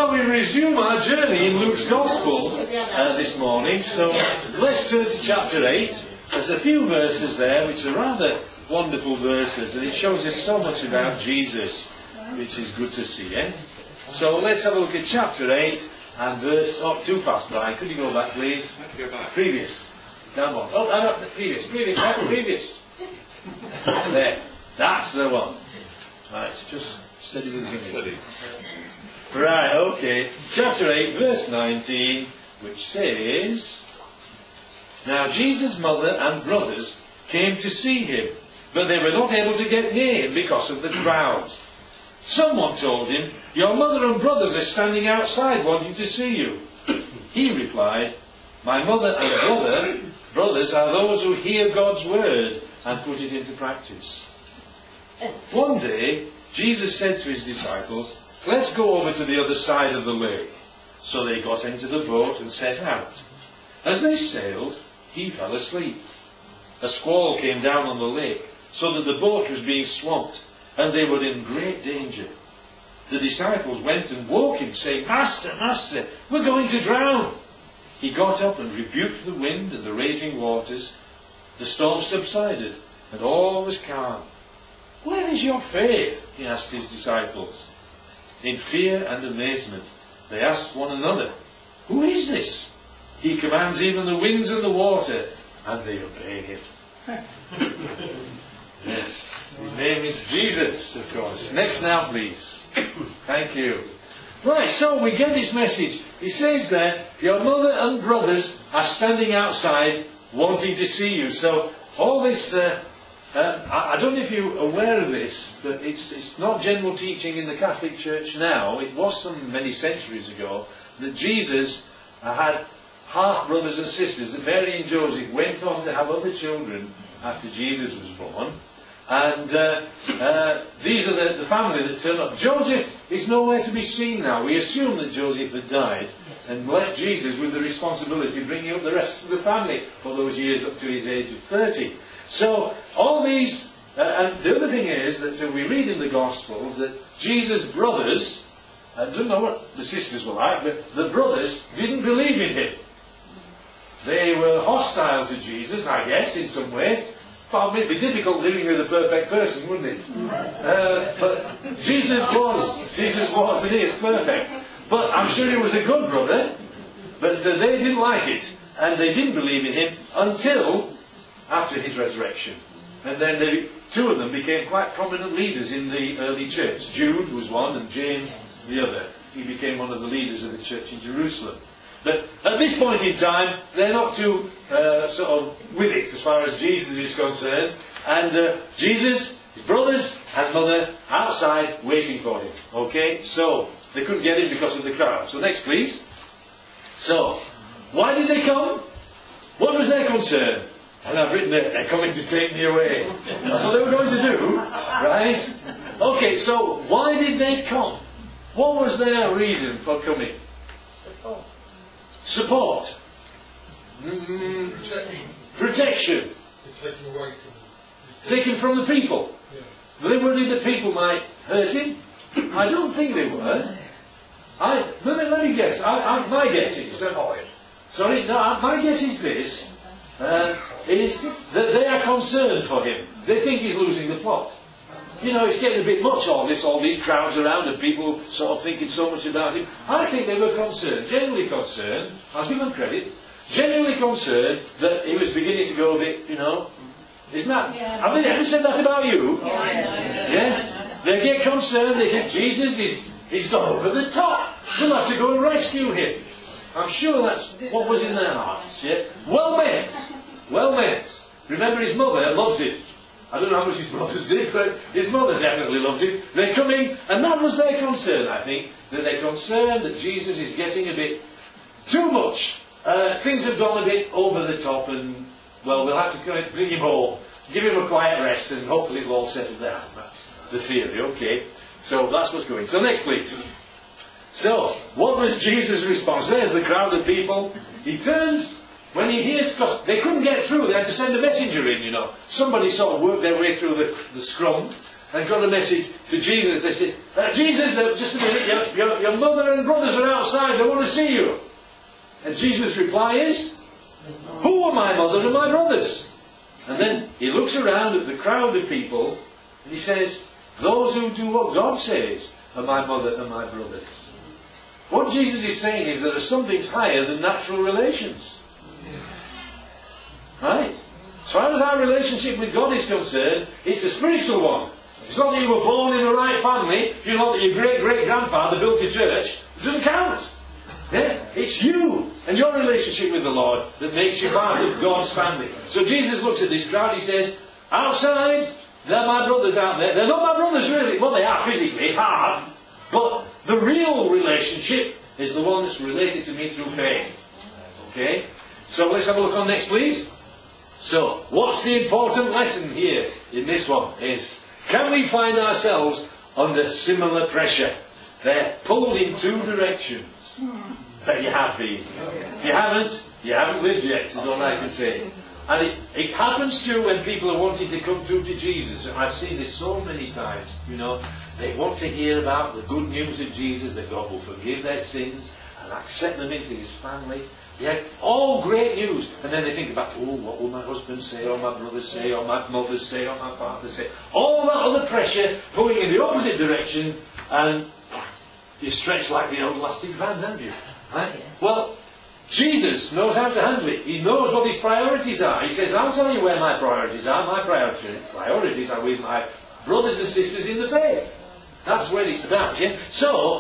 Well, we resume our journey in Luke's Gospel this morning. So let's turn to chapter 8. There's a few verses there which are rather wonderful verses, and it shows us so much about Jesus, which is good to see. So let's have a look at chapter 8 and verse... Oh, too fast, Brian. Could you go back, please? I have to go back. Previous. Down one. Oh, no, previous. There. That's the one. Right, just steady with the beginning. Right, okay. Chapter 8, verse 19, which says, Now Jesus' mother and brothers came to see him, but they were not able to get near him because of the crowd. Someone told him, Your mother and brothers are standing outside wanting to see you. He replied, My mother and brothers are those who hear God's word and put it into practice. One day, Jesus said to his disciples, Let's go over to the other side of the lake. So they got into the boat and set out. As they sailed, he fell asleep. A squall came down on the lake, so that the boat was being swamped, and they were in great danger. The disciples went and woke him, saying, Master, we're going to drown. He got up and rebuked the wind and the raging waters. The storm subsided, and all was calm. Where is your faith? He asked his disciples. In fear and amazement, they asked one another, Who is this? He commands even the winds and the water, and they obey him. Yes, his name is Jesus, of course. Next now, please. Thank you. Right, so we get this message. He says there, Your mother and brothers are standing outside wanting to see you. So all this... I don't know if you're aware of this, but it's not general teaching in the Catholic Church now. It was some many centuries ago that Jesus had half brothers and sisters. That Mary and Joseph went on to have other children after Jesus was born. And these are the family that turned up. Joseph is nowhere to be seen now. We assume that Joseph had died and left Jesus with the responsibility of bringing up the rest of the family for those years up to his age of 30. So, all these, and the other thing is that we read in the Gospels that Jesus' brothers, I don't know what the sisters were like, but the brothers didn't believe in him. They were hostile to Jesus, I guess, in some ways. Well, it'd be difficult living with a perfect person, wouldn't it? But Jesus was and is perfect. But I'm sure he was a good brother, but they didn't like it, and they didn't believe in him until after his resurrection. And then two of them became quite prominent leaders in the early church. Jude was one and James the other. He became one of the leaders of the church in Jerusalem. But at this point in time, they're not too sort of with it as far as Jesus is concerned. And Jesus, his brothers and mother outside waiting for him. Okay, so they couldn't get in because of the crowd. So next please. So, why did they come? What was their concern? And I've written it, they're coming to take me away. That's what they were going to do, right? Okay, so why did they come? What was their reason for coming? Support. Protection. Taken from the people. Were they worried that people might hurt him? I don't think they were. Let me guess. My guess is... my guess is this. Is that they are concerned for him. They think he's losing the plot. You know, it's getting a bit much, all these crowds around and people sort of thinking so much about him. I think they were concerned, genuinely concerned, I'll give them credit, genuinely concerned that he was beginning to go a bit, isn't that? Yeah. Have they ever said that about you? Yeah? They get concerned, they think Jesus he's gone over the top. We'll have to go and rescue him. I'm sure that's what was in their hearts. Yeah? Well meant. Remember, his mother loves him. I don't know how much his brothers did, but his mother definitely loved him. They're coming, and that was their concern, I think. That they're concerned that Jesus is getting a bit too much. Things have gone a bit over the top, and, well, we'll have to bring him home. Give him a quiet rest, and hopefully it'll all settle down. That's the theory, okay? So that's what's going. So next, please. So, what was Jesus' response? There's the crowd of people. He turns, when he hears, because they couldn't get through, they had to send a messenger in, Somebody sort of worked their way through the scrum, and got a message to Jesus. They said, Jesus, just a minute, your mother and brothers are outside, they want to see you. And Jesus' reply is, who are my mother and my brothers? And then he looks around at the crowd of people and he says, those who do what God says are my mother and my brothers. What Jesus is saying is there are some things higher than natural relations. Right? As far as our relationship with God is concerned, it's a spiritual one. It's not that you were born in the right family, you know that your great-great-grandfather built a church. It doesn't count. Yeah? It's you and your relationship with the Lord that makes you part of God's family. So Jesus looks at this crowd, he says, outside, they're my brothers out there. They're not my brothers really. Well, they are physically, half. But the real relationship is the one that's related to me through faith. Okay? So let's have a look on next, please. So, what's the important lesson here in this one is, can we find ourselves under similar pressure? They're pulled in two directions. But you have been. If you haven't lived yet, is all I can say. And it happens too when people are wanting to come through to Jesus. And I've seen this so many times, They want to hear about the good news of Jesus, that God will forgive their sins and accept them into His family. Yeah, all great news. And then they think about, what will my husband say, or my brother say, or my mother say, or my father say. All that other pressure going in the opposite direction, and you stretch like the old elastic band, don't you? Right? Well, Jesus knows how to handle it. He knows what His priorities are. He says, I'll tell you where my priorities are. My priorities are with my brothers and sisters in the faith. That's what it's about, yeah? So,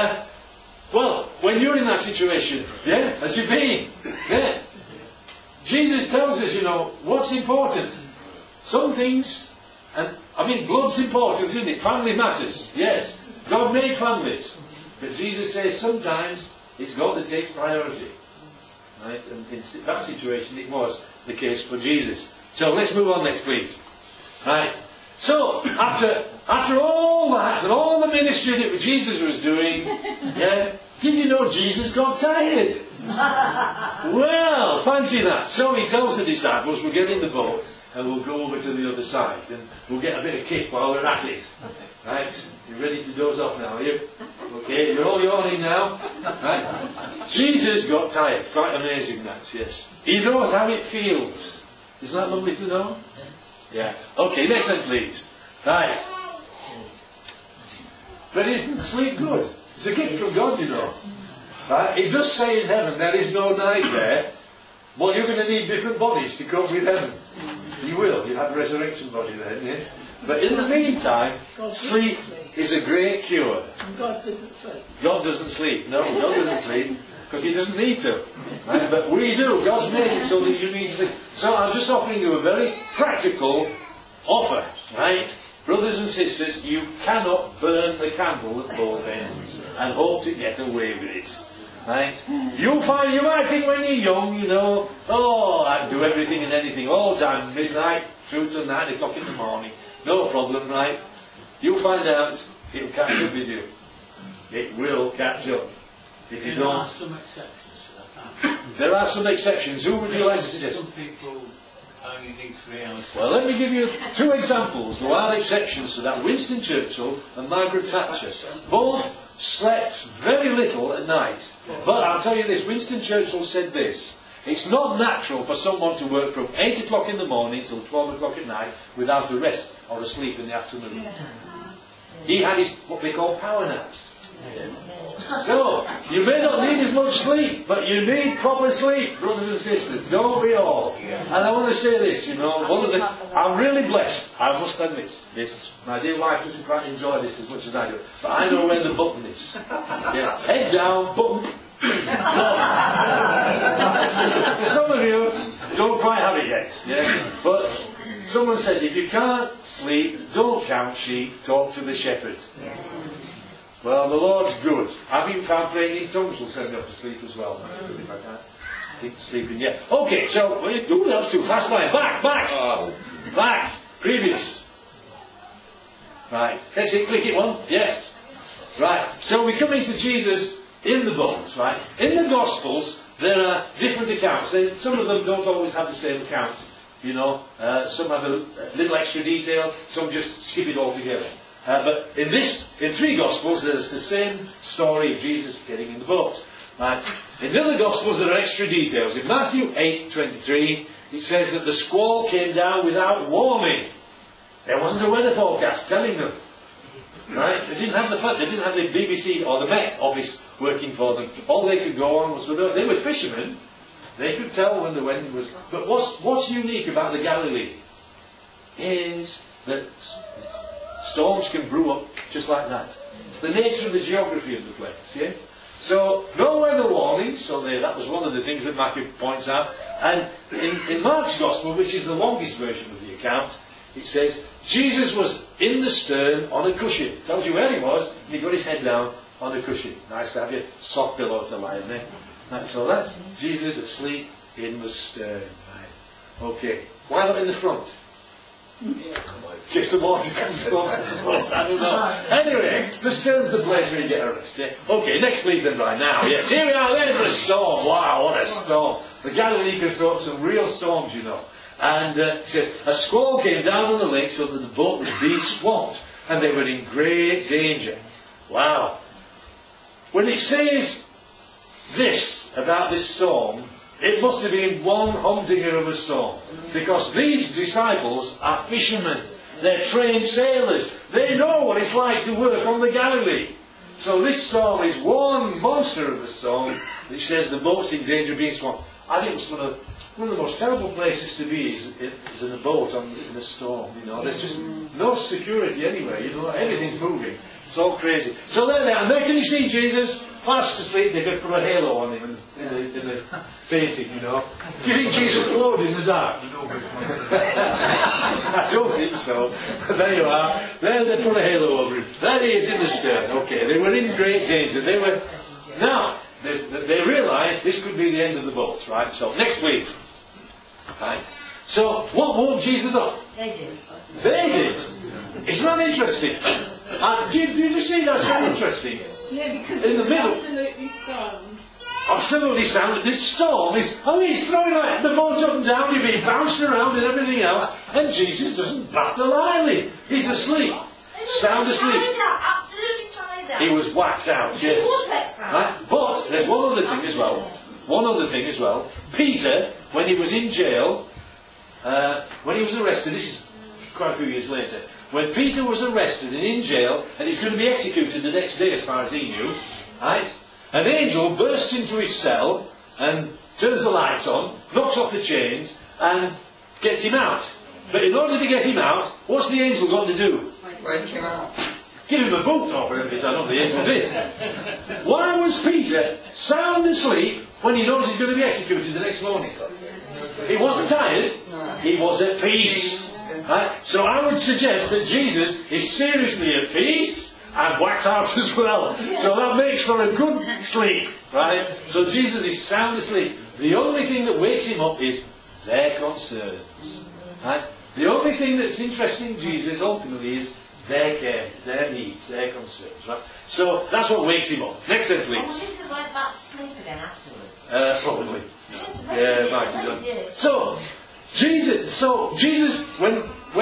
when you're in that situation, yeah, as you've been, yeah, Jesus tells us, what's important. Some things, blood's important, isn't it? Family matters, yes. God made families. But Jesus says sometimes it's God that takes priority. Right? And in that situation it was the case for Jesus. So let's move on next, please. Right. So, after all that and all the ministry that Jesus was doing, yeah, did you know Jesus got tired? Well, fancy that. So he tells the disciples, we'll get in the boat and we'll go over to the other side and we'll get a bit of kick while we're at it. Right? You ready to doze off now, are you? Okay, you're all yawning now. Right? Jesus got tired. Quite amazing that, yes. He knows how it feels. Isn't that lovely to know? Yeah. Okay, next then please. Right. But isn't sleep good? It's a gift from God, Right? It does say in heaven there is no night there. Well, you're going to need different bodies to cope with heaven. You will. You have a resurrection body then, yes? But in the meantime, sleep is a great cure. And God doesn't sleep. God doesn't sleep. No, God doesn't sleep because He doesn't need to. Right? But we do. God's made it so that you need sleep. So I'm just offering you a very practical offer. Right? Brothers and sisters, you cannot burn the candle at both ends and hope to get away with it. Right? You might think when you're young, I can do everything and anything all the time, midnight through to 9 o'clock in the morning. No problem, right? You'll find out it'll catch up with you. It will catch up. If you don't. There are some exceptions to that. There are some exceptions. Who would you like to suggest? Some people only need 3 hours. Well, let me give you 2 examples. There are exceptions to that. Winston Churchill and Margaret Thatcher both slept very little at night. But I'll tell you this, Winston Churchill said this: it's not natural for someone to work from 8 o'clock in the morning till 12 o'clock at night without a rest or a sleep in the afternoon. He had his, what they call power naps. So, you may not need as much sleep, but you need proper sleep, brothers and sisters. Don't we all? And I want to say this, I'm really blessed, I must admit this. My dear wife doesn't quite enjoy this as much as I do, but I know where the button is. Yeah. Head down, button. Some of you don't quite have it yet, yeah? But someone said, if you can't sleep, don't count sheep, talk to the shepherd. Well, the Lord's good. I've even found praying in tongues will send me off to sleep as well. That's good if I can't keep sleeping yet. Okay, so, that was too fast, Brian. Back. Previous. Right. Let's see, click it one. Yes. Right. So we come into Jesus in the boat, right? In the Gospels, there are different accounts. Some of them don't always have the same account. Some have a little extra detail, some just skip it altogether. But in 3 Gospels, there's the same story of Jesus getting in the boat. In the other Gospels, there are extra details. In Matthew 8:23, it says that the squall came down without warning. There wasn't a weather forecast telling them. Right? They didn't have the BBC or the Met office working for them. All they could go on was they were fishermen. They could tell when the wind was. But what's unique about the Galilee is that storms can brew up just like that. It's the nature of the geography of the place. Yes. So no weather warnings. So that was one of the things that Matthew points out. And in Mark's Gospel, which is the longest version of the account, it says Jesus was in the stern on a cushion. It tells you where he was, and he got his head down on a cushion. Nice to have your soft pillow to lie in there. So that's Jesus asleep in the stern. Right. Okay. Why not in the front? In case the water comes up, I suppose. I don't know. Anyway, the stern's the place where you get a rest. Yeah? Okay, next please then, right now. Yes, here we are. There's a storm. Wow, what a storm. The Galilee can throw up some real storms, And it says, a squall came down on the lake so that the boat was being swamped, and they were in great danger. Wow. When it says this about this storm, it must have been one humdinger of a storm. Because these disciples are fishermen. They're trained sailors. They know what it's like to work on the Galilee. So this storm is one monster of a storm. It says the boat's in danger of being swamped. I think it's one of the most terrible places to be is in a boat in a storm. There's just no security anywhere. Everything's moving. It's all crazy. So there they are. And there can you see Jesus fast asleep. They could put a halo on him in the painting. Do you think Jesus glowed in the dark? I don't think so. But there you are. There they put a halo over him. There he is in the stern. Okay, they were in great danger. Now. They realised this could be the end of the boat, right? So, next please. Right. So, what woke Jesus up? They did. They did. Isn't that interesting? Did you see that's very interesting? Yeah, because in the middle, absolutely sound. Absolutely sound. This storm is, he's throwing the boat up and down, you're being bounced around and everything else, and Jesus doesn't bat an eyelid. He's asleep. Sound asleep. He was whacked out, yes. Right? But there's one other thing as well. Peter, when he was in jail, when he was arrested, this is quite a few years later, when Peter was arrested and in jail, and he's going to be executed the next day as far as he knew, right? An angel bursts into his cell and turns the lights on, knocks off the chains, and gets him out. But in order to get him out, what's the angel got to do? Wake him up. Give him a boot, or whatever it is, I don't know the angel did. Why was Peter sound asleep when he knows he's going to be executed the next morning? He wasn't tired, he was at peace. Right? So I would suggest that Jesus is seriously at peace and whacked out as well. So that makes for a good sleep. Right? So Jesus is sound asleep. The only thing that wakes him up is their concerns. Right? The only thing that's interesting Jesus ultimately is their care, their needs, their concerns. Right? So that's what wakes him up. Next step, please. I wonder if he went back to sleep again afterwards. Probably. Yes, Yeah, might have done. So Jesus, when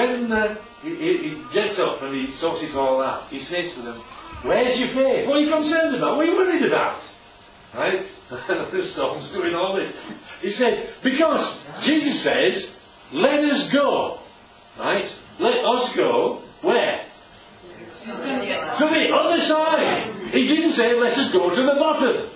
he gets up and he sorts it all out, he says to them, "Where's your faith? What are you concerned about? What are you worried about?" Right? The storm's doing all this. He said, because Jesus says, "Let us go." Right? Let us go. Where? To the other side. He didn't say, "Let us go to the bottom."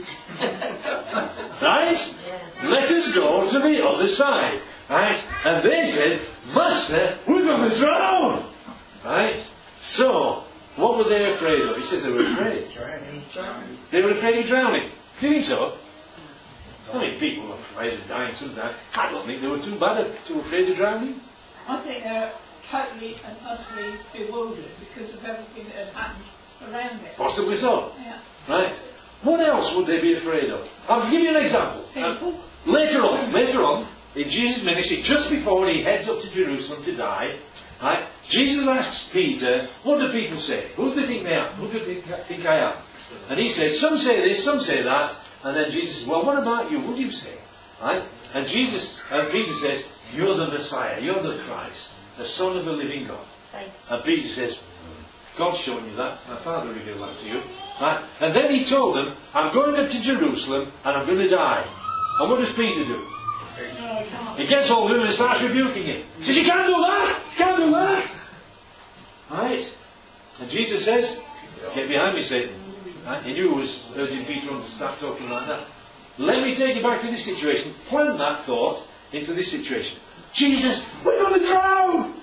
Right? Let us go to the other side. Right? And they said, "Master, we're going to drown." Right? So, what were they afraid of? He says they were afraid. They were afraid of drowning. Do you think so? I mean, people were afraid of dying sometimes. I don't think they were too afraid of drowning. I think they're totally and utterly bewildered because of everything that had happened around it. Possibly so. Yeah. Right. What else would they be afraid of? I'll give you an example. People. Later on, in Jesus' ministry, just before he heads up to Jerusalem to die, right, Jesus asks Peter, "What do people say? Who do they think they are? Who do they think I am?" And he says, "Some say this, some say that." And then Jesus says, "Well, what about you? What do you say?" Right? And Peter says, you're the Messiah, you're the Christ, the Son of the living God. And Peter says, God's shown you that, my Father revealed that to you. Right? And then he told them, I'm going up to Jerusalem and I'm going to die. And what does Peter do? He gets hold of him and starts rebuking him. He says, you can't do that! You can't do that! Right? And Jesus says, get behind me, Satan. Right? He knew it was urging Peter on to start talking like that. Let me take you back to this situation. Plant that thought into this situation. Jesus, we're going to drown!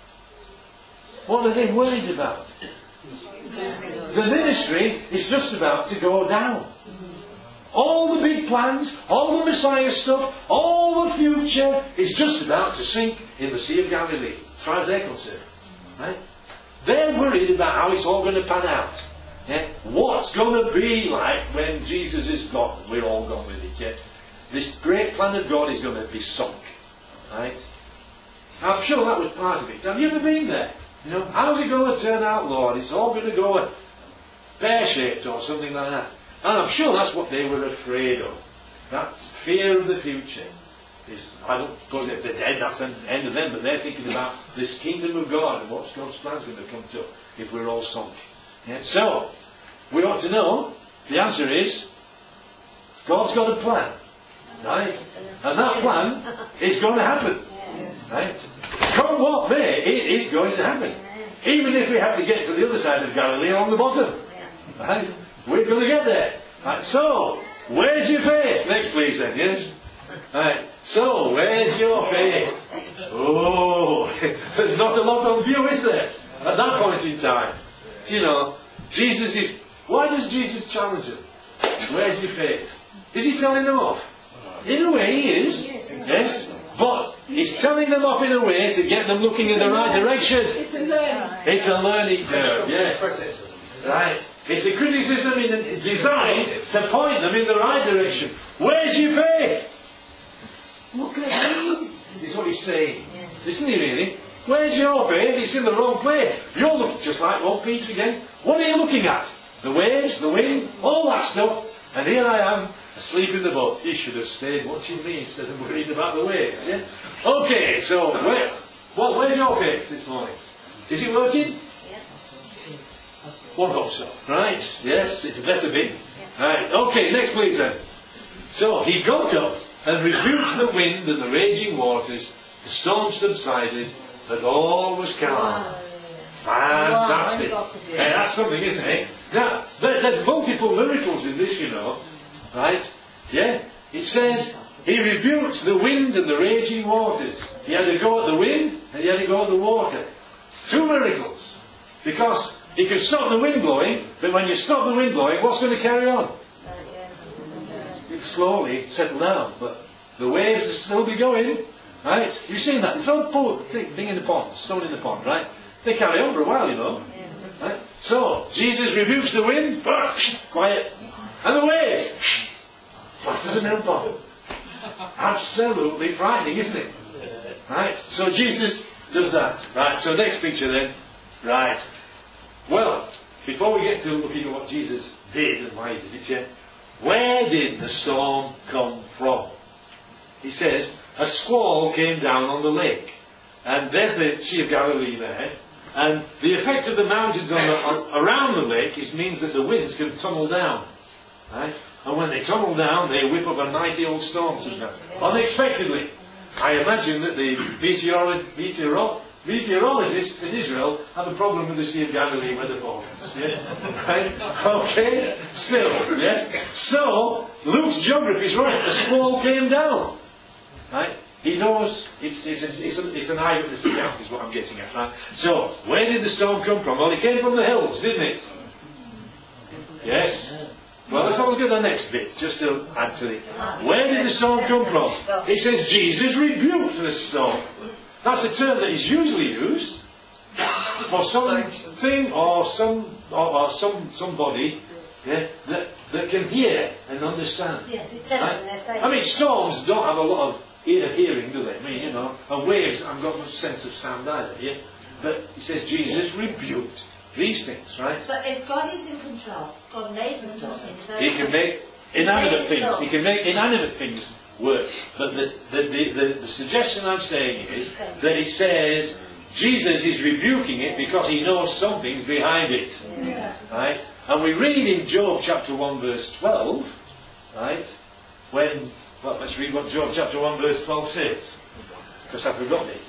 What are they worried about? The ministry is just about to go down. All the big plans, all the Messiah stuff, all the future is just about to sink in the Sea of Galilee, as far as they're concerned. Right? They're worried about how it's all going to pan out. Yeah? What's going to be like when Jesus is gone? We're all gone with it. Yeah? This great plan of God is going to be sunk. Right? I'm sure that was part of it. Have you ever been there? You know, how's it going to turn out, Lord? It's all going to go pear-shaped or something like that. And I'm sure that's what they were afraid of. That fear of the future. I don't suppose if they're dead, that's the end of them, but they're thinking about this kingdom of God and what God's plan's going to come to if we're all sunk. Yeah? So, we ought to know, the answer is, God's got a plan. Right? And that plan is going to happen. Right? Come what may, it is going to happen. Even if we have to get to the other side of Galilee along the bottom. Right? We're going to get there. Right? So, where's your faith? Next please then, yes? Right. So, where's your faith? Oh, there's not a lot on view, is there? At that point in time. You know, Jesus is... Why does Jesus challenge them? Where's your faith? Is he telling them off? In a way he is. Yes. But he's telling them off in a way to get them looking in the right direction. It's a learning. It's a learning curve, yes. Right. It's a criticism designed to point them in the right direction. Where's your faith? Look at me. Is what he's saying. Isn't he really? Where's your faith? It's in the wrong place. You're looking just like old Peter again. What are you looking at? The waves, the wind, all that stuff. And here I am, asleep in the boat. You should have stayed watching me instead of worrying about the waves. Yeah? Okay, so where's your faith this morning? Is it working? One hope so. Right? Yes, it better be. Right. Okay, next please then. So he got up and rebuked the wind and the raging waters. The storm subsided, but all was calm. Fantastic. Yeah, that's something, isn't it? Now, there's multiple miracles in this, you know. Right? Yeah? It says, he rebuked the wind and the raging waters. He had to go at the wind and he had to go at the water. 2 miracles. Because he could stop the wind blowing, but when you stop the wind blowing, what's going to carry on? It'll slowly settle down, but the waves will still be going. Right? You've seen that. Throw a thing in the pond, stone in the pond, right? They carry on for a while, you know. Right? So, Jesus rebukes the wind, quiet. And the waves, flat as a mill pond. Absolutely frightening, isn't it? Right? So Jesus does that. Right, so next picture then. Right. Well, before we get to looking at what Jesus did and why he did it, yeah, where did the storm come from? He says, a squall came down on the lake. And there's the Sea of Galilee there. And the effect of the mountains around the lake means that the winds can tunnel down. Right? And when they tunnel down, they whip up a mighty old storm sometimes. Unexpectedly. I imagine that the meteorologists in Israel have a problem with the Sea of Galilee weather forecasts. Yeah? Right? Okay? Still, yes? So, Luke's geography is right. The squall came down. Right? He knows it's an eyewitness account is what I'm getting at. Right? So, where did the storm come from? Well, it came from the hills, didn't it? Yes? Well, let's have a look at the next bit, just to add to it. Where did the storm come from? It says Jesus rebuked the storm. That's a term that is usually used for something or somebody that can hear and understand. Yes, it does. I mean, storms don't have a lot of hearing, do they? I mean, you know, and waves haven't got much sense of sound either. Yeah? But it says Jesus rebuked these things, right? But if God is in control, God made the storm. He can make inanimate things. He can make inanimate things work. But the suggestion I'm saying is that he says Jesus is rebuking it because he knows something's behind it. Yeah. Right? And we read in Job chapter 1 verse 12, right? Let's read what Job chapter 1 verse 12 says. Because I've forgotten it.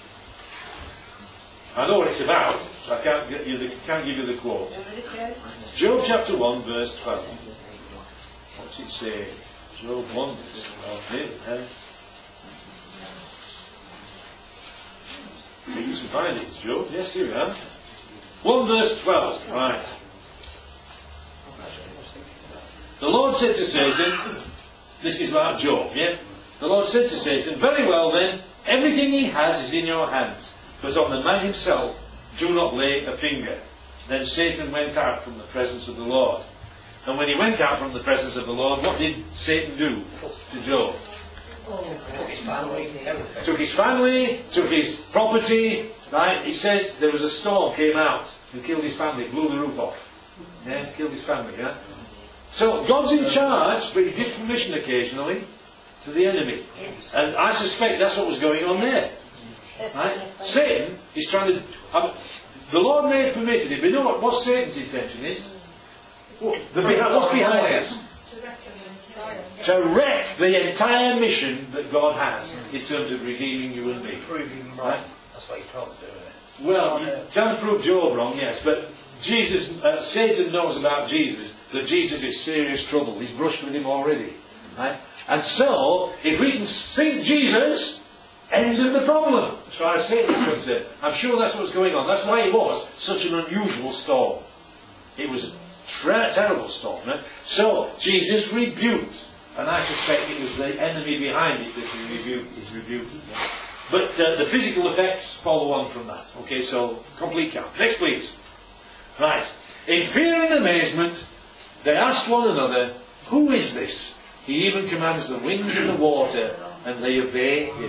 I know what it's about, so I can't give you the quote. It's Job chapter 1 verse 12. What's it say? Job 1 verse 12. Here we have. I think you can find it, Job. Yes, here we are. 1 verse 12. Right. The Lord said to Satan, this is about Job, yeah? The Lord said to Satan, very well then, everything he has is in your hands, but on the man himself do not lay a finger. Then Satan went out from the presence of the Lord. And when he went out from the presence of the Lord, what did Satan do to Job? Took his family, took his property, right? He says there was a storm came out and killed his family, blew the roof off. Yeah, killed his family, yeah? So God's in charge, but he gives permission occasionally to the enemy. And I suspect that's what was going on there. Right? Satan is trying to... the Lord may have permitted it, but you know what Satan's intention is? What's behind this? To wreck the entire mission that God has in terms of redeeming you and me. Prove him right. That's what he's trying to do, isn't it? Well, you're trying to prove Job wrong, yes, but Satan knows about Jesus, that Jesus is serious trouble. He's brushed with him already. Right? And so, if we can sink Jesus, end of the problem, as far as Satan's concerned. I'm sure that's what's going on. That's why it was such an unusual storm. It was a terrible storm. Right? So, Jesus rebuked. And I suspect it was the enemy behind it that he's rebuking. But the physical effects follow on from that. Okay, so complete count. Next, please. Right. In fear and amazement, they asked one another, who is this? He even commands the winds and the water, and they obey him.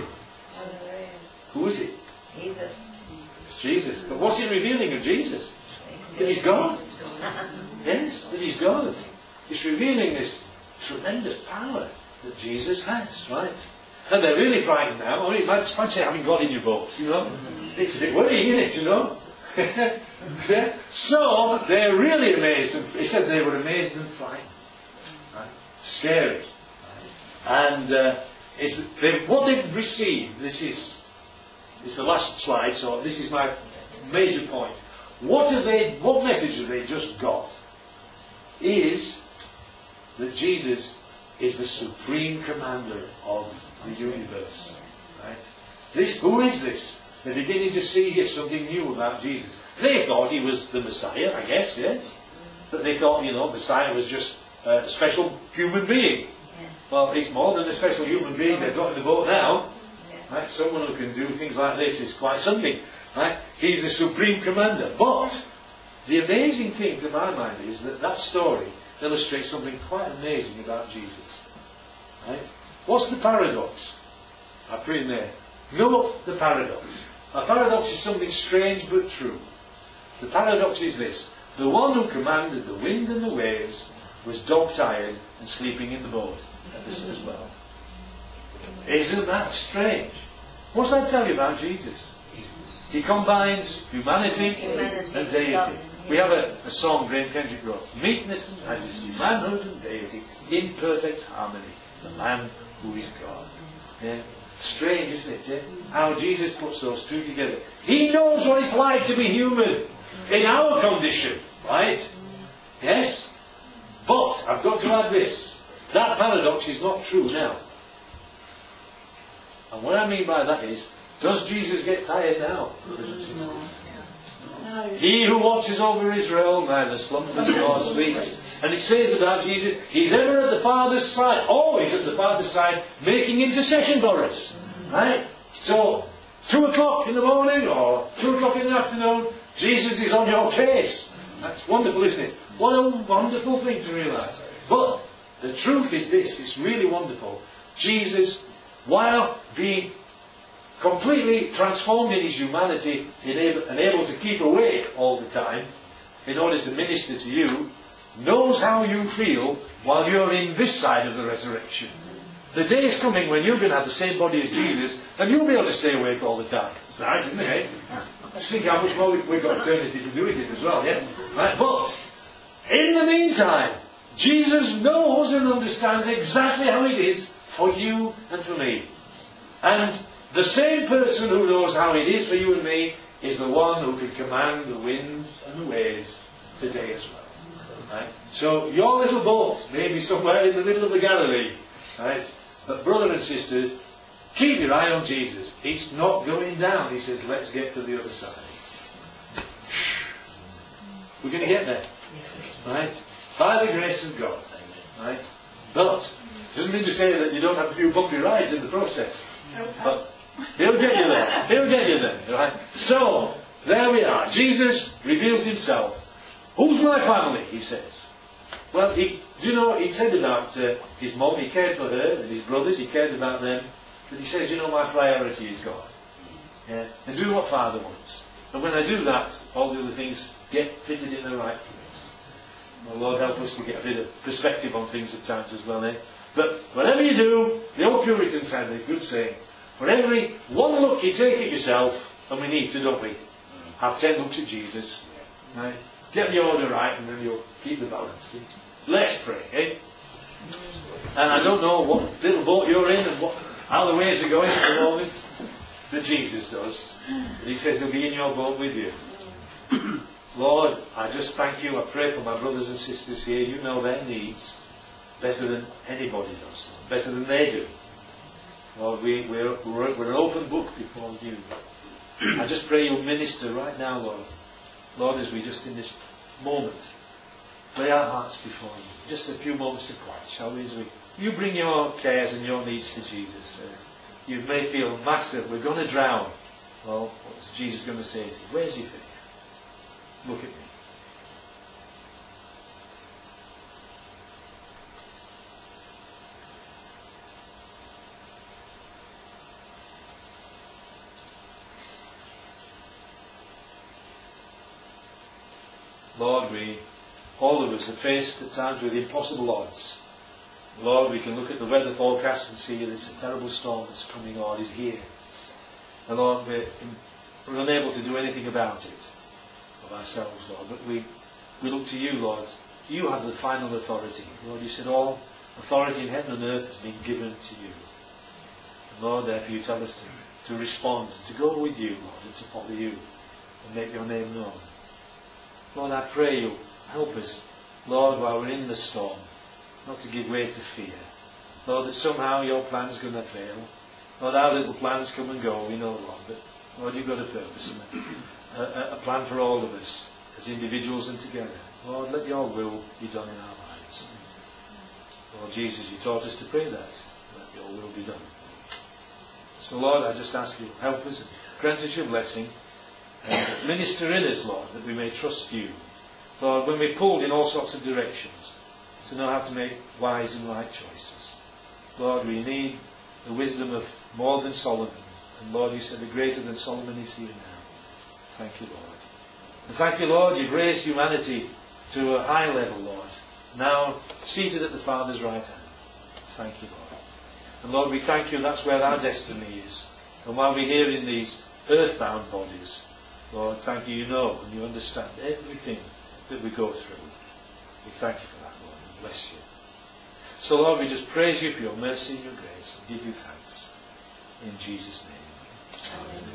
Who is it? Jesus. It's Jesus. But what's it revealing of Jesus? That he's God. Yes, that he's God. It's revealing this tremendous power that Jesus has, right? And they're really frightened now. I mean, fancy having God in your boat, you know? It's a bit worrying, isn't it, you know? Yeah? So, they're really amazed. It says they were amazed and frightened. Right? Scary. Right? And what they've received, this is the last slide, so this is my major point. What message have they just got? Is that Jesus is the supreme commander of the universe. Right? Who is this? They're beginning to see here something new about Jesus. They thought he was the Messiah, I guess, yes? But they thought, Messiah was just a special human being. Well, he's more than a special human being they've got in the boat now. Right? Someone who can do things like this is quite something. Right? He's the supreme commander. But the amazing thing to my mind is that story illustrates something quite amazing about Jesus. Right? What's the paradox? I put in there. Note the paradox. A paradox is something strange but true. The paradox is this. The one who commanded the wind and the waves was dog-tired and sleeping in the boat as well. Isn't that strange? What's that tell you about Jesus? He combines humanity and deity. We have a song Graham Kendrick wrote. Meekness and majesty, manhood and deity, in perfect harmony. The man who is God. Yeah. Strange, isn't it? Yeah? How Jesus puts those two together. He knows what it's like to be human in our condition, right? Yes? But I've got to add this. That paradox is not true now. And what I mean by that is, does Jesus get tired now? No. He who watches over Israel neither slumbers nor sleeps. And it says about Jesus, he's ever at the Father's side, always at the Father's side, making intercession for us. Right? So, 2 o'clock in the morning or 2 o'clock in the afternoon, Jesus is on your case. That's wonderful, isn't it? What a wonderful thing to realise. But the truth is this, it's really wonderful. Jesus, while being completely transformed in his humanity and able to keep awake all the time in order to minister to you, knows how you feel while you're in this side of the resurrection. the day is coming when you're going to have the same body as Jesus, and you'll be able to stay awake all the time. It's nice, isn't it? Just think how much more we've got eternity to do it in as well, yeah? Right, but, in the meantime, Jesus knows and understands exactly how it is for you and for me. And the same person who knows how it is for you and me is the one who can command the wind and the waves today as well. Right? So your little boat may be somewhere in the middle of the Galilee. Right? But brother and sisters, keep your eye on Jesus. He's not going down. He says, let's get to the other side. We're going to get there. Right? By the grace of God. Right? But, doesn't mean to say that you don't have a few bumpy rides in the process. But He'll get you there. He'll get you there. Right? So, there we are. Jesus reveals Himself. Who's my family? He says. Well, he said about his mom, he cared for her, and his brothers, he cared about them. But he says, my priority is God. Yeah? And do what Father wants. And when I do that, all the other things get fitted in the right place. Well, Lord, help us to get a bit of perspective on things at times as well, eh? But whatever you do, the old Puritans had a good saying, for every one look you take at yourself, and we need to, don't we? Have 10 looks at Jesus. Right? Get the order right, and then you'll keep the balance. See? Let's pray, eh? And I don't know what little boat you're in and how the waves are going at the moment, but Jesus does. He says He'll be in your boat with you. Lord, I just thank You. I pray for my brothers and sisters here. You know their needs better than anybody does, better than they do. Lord, we're an open book before You. I just pray You'll minister right now, Lord. Lord, as we just in this moment lay our hearts before You. Just a few moments of quiet, shall we? As You bring your cares and your needs to Jesus. You may feel, Master, we're going to drown. Well, what's Jesus going to say to you? Where's your faith? Look at me. Lord, all of us are faced at times with impossible odds. Lord, we can look at the weather forecast and see there's a terrible storm that's coming on, is here. And Lord, we're unable to do anything about it of ourselves, Lord. But we look to You, Lord. You have the final authority. Lord, You said all authority in heaven and earth has been given to You. And Lord, therefore You tell us to respond, to go with You, Lord, and to follow You and make Your name known. Lord, I pray You help us, Lord, while we're in the storm, not to give way to fear. Lord, that somehow Your plan's going to fail. Lord, our little plans come and go, we know, Lord, but Lord, You've got a purpose and a plan for all of us as individuals and together. Lord, let Your will be done in our lives. Lord Jesus, You taught us to pray that. Let Your will be done. So Lord, I just ask You, help us, grant us Your blessing, and minister in us, Lord, that we may trust You. Lord, when we're pulled in all sorts of directions, to know how to make wise and right choices. Lord, we need the wisdom of more than Solomon. And Lord, You said the greater than Solomon is here now. Thank You, Lord. And thank You, Lord, You've raised humanity to a high level, Lord. Now seated at the Father's right hand. Thank You, Lord. And Lord, we thank You that's where our destiny is. And while we're here in these earthbound bodies, Lord, thank You, You know and You understand everything that we go through. We thank You for that, Lord, and bless You. So Lord, we just praise You for Your mercy and Your grace and give You thanks. In Jesus' name. Amen.